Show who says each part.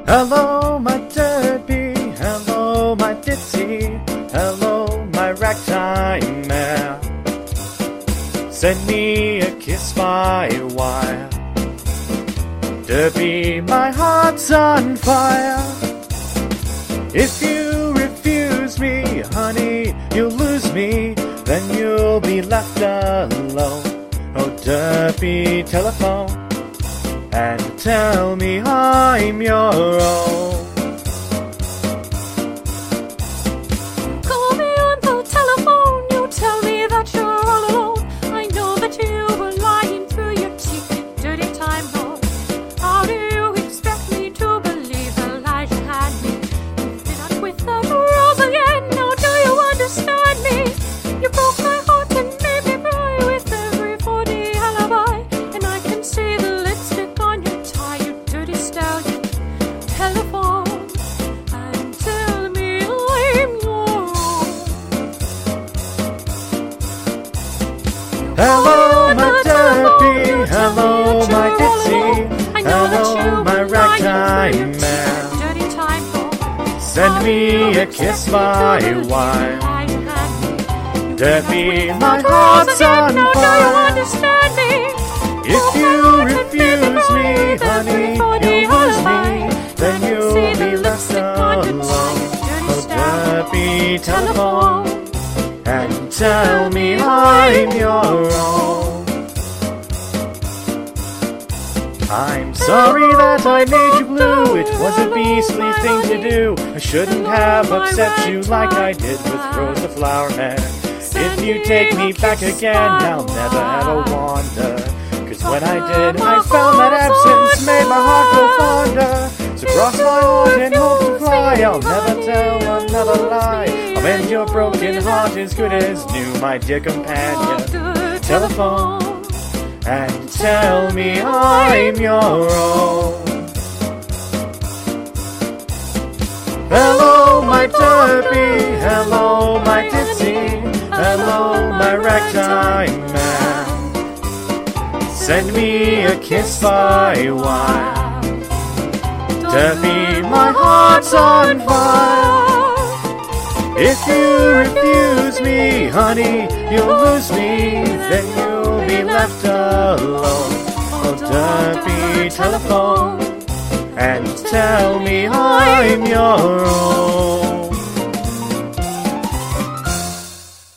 Speaker 1: Hello, my derby. Hello, my ditzy. Hello, my ragtime mare. Send me a kiss by wire. Derby, my heart's on fire. If you refuse me, honey, you'll lose me. Then you'll be left alone. Oh, Derby, telephone and tell me I'm your own.
Speaker 2: Call me on the telephone, you tell me that you're all alone. I know that you were lying through your teeth, you dirty time lord. How do you expect me to believe the lies you had me? You've been out with that rose again, now do you understand me? You broke my heart and made me cry with every 4D alibi. And I can see the lipstick on your tie, you dirty stallion. Telephone and tell me I'm your own.
Speaker 1: Hello, my derby. Hello, my ditzy. Hello, my ragtime man.
Speaker 2: Dirty time lord.
Speaker 1: Send me a kiss by wire. Derby, my heart's on
Speaker 2: Now do you
Speaker 1: fire.
Speaker 2: understand me?
Speaker 1: If you refuse me, honey, you'll lose me. Then you'll be left alone. Oh, Derby, telephone and tell me I'm your own. I'm sorry that I made you blue. It was a beastly thing to do. I shouldn't have upset you like I did with Rose the Flower Man. If you take me back again, I'll never ever wander. 'Cause when I did, I found that absence made my heart go fonder. So cross my heart and hope to fly. I'll never tell another lie. I'll mend your broken heart as good as new, my dear companion. Telephone and tell me I'm your own. Hello, my derby. Hello, my ditzy. Hello, my ragtime man. Send me a kiss by wire. Derby, my heart's on fire. If you refuse me, honey, you'll lose me. Then you'll be left alone. Oh, Derby, telephone and tell me I'm your own.